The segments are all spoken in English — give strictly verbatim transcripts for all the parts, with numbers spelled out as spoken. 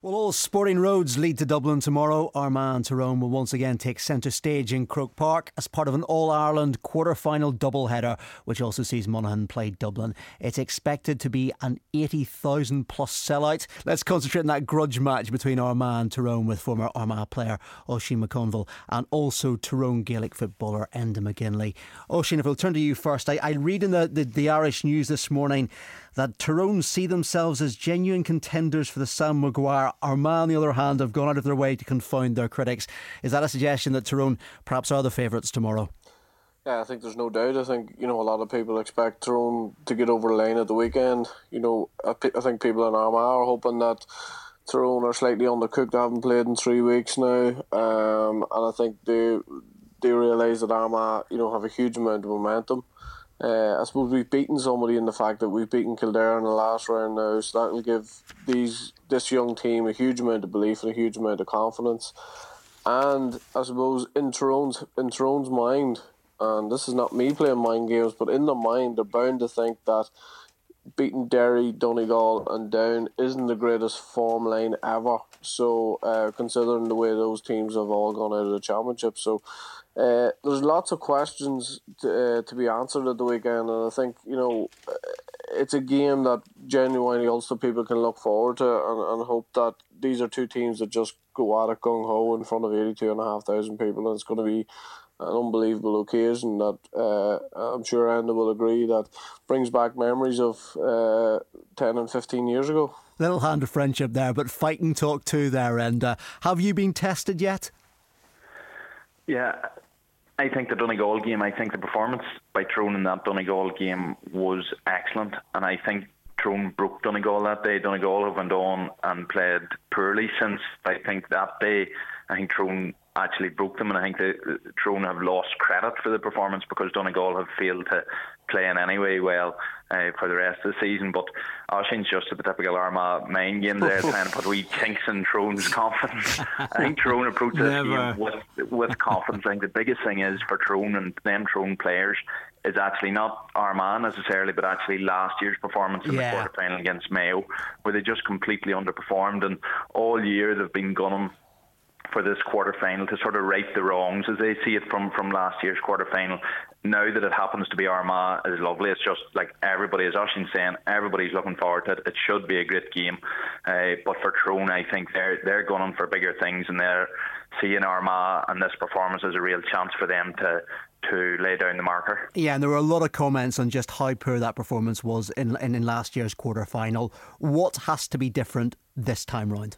Well, all sporting roads lead to Dublin tomorrow. Armagh and Tyrone will once again take centre stage in Croke Park as part of an All-Ireland quarter-final doubleheader, which also sees Monaghan play Dublin. It's expected to be an eighty thousand plus sellout. Let's concentrate on that grudge match between Armagh and Tyrone with former Armagh player Oisín McConville and also Tyrone Gaelic footballer Enda McGinley. Oisín, if we'll turn to you first, I, I read in the, the, the Irish News this morning that Tyrone see themselves as genuine contenders for the Sam Maguire. Armagh, on the other hand, have gone out of their way to confound their critics. Is that a suggestion that Tyrone perhaps are the favourites tomorrow? Yeah, I think there's no doubt. I think, you know, a lot of people expect Tyrone to get over the line at the weekend. You know, I, I think people in Armagh are hoping that Tyrone are slightly undercooked. They haven't played in three weeks now. Um, and I think they, they realise that Armagh, you know, have a huge amount of momentum. Uh, I suppose we've beaten somebody in the fact that we've beaten Kildare in the last round now, so that will give these this young team a huge amount of belief and a huge amount of confidence. And I suppose in Tyrone's in Tyrone's mind, and this is not me playing mind games, but in their mind they're bound to think that beating Derry, Donegal and Down isn't the greatest form line ever. So uh, considering the way those teams have all gone out of the championship, so uh, there's lots of questions to, uh, to be answered at the weekend, and I think, you know, it's a game that genuinely also people can look forward to and, and hope that these are two teams that just go at it gung ho in front of eighty-two and a half thousand people, and it's going to be an unbelievable occasion that uh, I'm sure Enda will agree that brings back memories of uh, ten and fifteen years ago. Little hand of friendship there, but fighting talk too there. Enda, have you been tested yet? Yeah, I think the Donegal game, I think the performance by Tyrone in that Donegal game was excellent, and I think Tyrone broke Donegal that day. Donegal have went on and played poorly since. I think that day, I think Tyrone actually broke them, and I think the Tyrone have lost credit for the performance because Donegal have failed to play in any way well uh, for the rest of the season. But Oisín's just a typical Armagh mind game there, trying to put wee kinks in Tyrone's confidence. I think Tyrone approached this game with, with confidence. I think the biggest thing is for Tyrone and them Tyrone players is actually not Armagh necessarily, but actually last year's performance in yeah. the quarter-final against Mayo, where they just completely underperformed, and all year they've been gunning for this quarter-final to sort of right the wrongs as they see it from, from last year's quarter-final. Now that it happens to be Armagh is lovely. It's just like everybody, as Oisín's saying, everybody's looking forward to it. It should be a great game. Uh, but for Tyrone, I think they're, they're going for bigger things, and they're seeing Armagh and this performance as a real chance for them to to lay down the marker. Yeah, and there were a lot of comments on just how poor that performance was in, in, in last year's quarter-final. What has to be different this time round?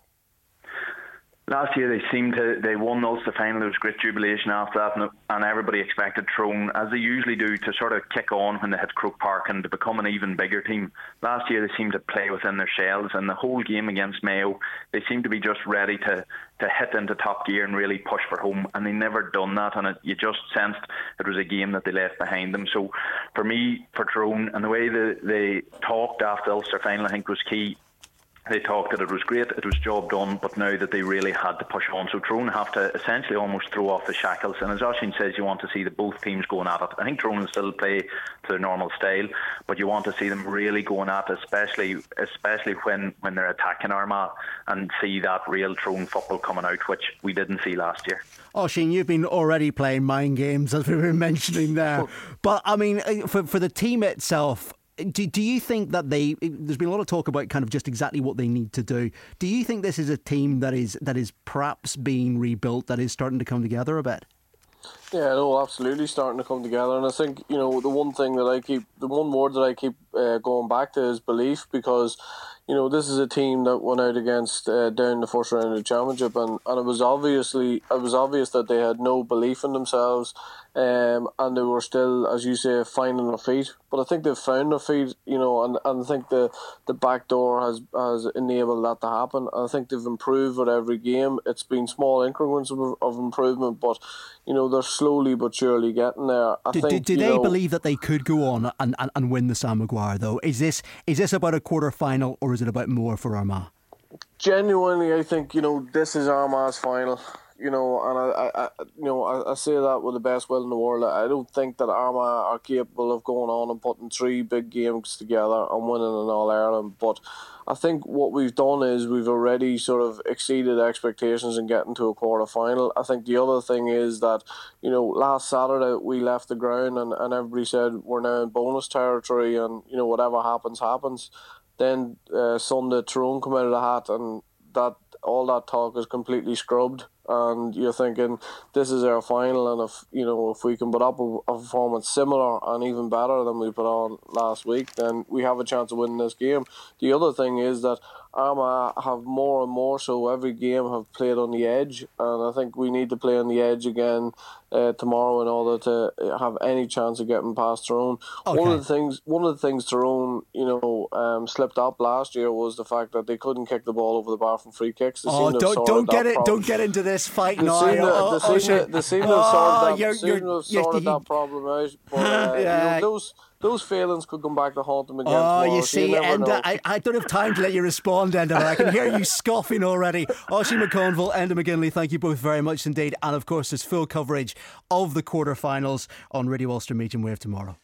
Last year they seemed to, they won Ulster final. There was great jubilation after that, and, and everybody expected Tyrone, as they usually do, to sort of kick on when they hit Croke Park and to become an even bigger team. Last year they seemed to play within their shells, and the whole game against Mayo, they seemed to be just ready to, to hit into top gear and really push for home, and they never done that, and it, you just sensed it was a game that they left behind them. So for me, for Tyrone, and the way they, they talked after the Ulster final, I think was key. They talked that it was great, it was job done, but now that they really had to push on. So Tyrone have to essentially almost throw off the shackles. And as Oisín says, you want to see the both teams going at it. I think Tyrone will still play to their normal style, but you want to see them really going at it, especially especially when, when they're attacking Armagh, and see that real Tyrone football coming out, which we didn't see last year. Oisín, you've been already playing mind games, as we were mentioning there. But, I mean, for, for the team itself, Do, do you think that they, there's been a lot of talk about kind of just exactly what they need to do. Do you think this is a team that is that is perhaps being rebuilt, that is starting to come together a bit? Yeah, no, absolutely starting to come together. And I think, you know, the one thing that I keep, the one word that I keep uh, going back to is belief, because, you know, this is a team that went out against uh, down the first round of the championship, and, and it was obviously it was obvious that they had no belief in themselves, um, and they were still, as you say, finding their feet. But I think they've found their feet, you know, and, and I think the, the back door has, has enabled that to happen. And I think they've improved with every game. It's been small increments of, of improvement, but, you know, they're slowly but surely getting there. I do, think, do, do they know, believe that they could go on and, and, and win the Sam Maguire, though? Is this is this about a quarter-final, or is it about more for Armagh? Genuinely, I think, you know, this is Armagh's final. you know, and I, I, I you know, I, I say that with the best will in the world. I don't think that Armagh are capable of going on and putting three big games together and winning an All Ireland. But I think what we've done is we've already sort of exceeded expectations in getting to a quarter final. I think the other thing is that, you know, last Saturday we left the ground and, and everybody said we're now in bonus territory and, you know, whatever happens, happens. Then uh, Sunday, Tyrone come out of the hat and that all that talk is completely scrubbed. And you're thinking this is our final, and if you know if we can put up a, a performance similar and even better than we put on last week, then we have a chance of winning this game. The other thing is that Armagh have more and more so every game have played on the edge, and I think we need to play on the edge again uh, tomorrow in order to have any chance of getting past Tyrone. Okay. One of the things, one of the things Tyrone, you know, um, slipped up last year was the fact that they couldn't kick the ball over the bar from free kicks. They oh, don't don't get it! Problem. Don't get into this fight they now. Seem to, oh, they, oh, seem to, they seem to have oh, sorted, that, you're, seem you're, to have sorted that problem out. But uh, yeah. you know, those those failings could come back to haunt them again. Oh, tomorrow, you so see, you Enda, I, I don't have time to let you respond, Enda. I can hear you scoffing already. Oisín McConville, Enda McGinley, thank you both very much indeed. And of course, there's full coverage of the quarterfinals on Radio Ulster Medium Wave tomorrow.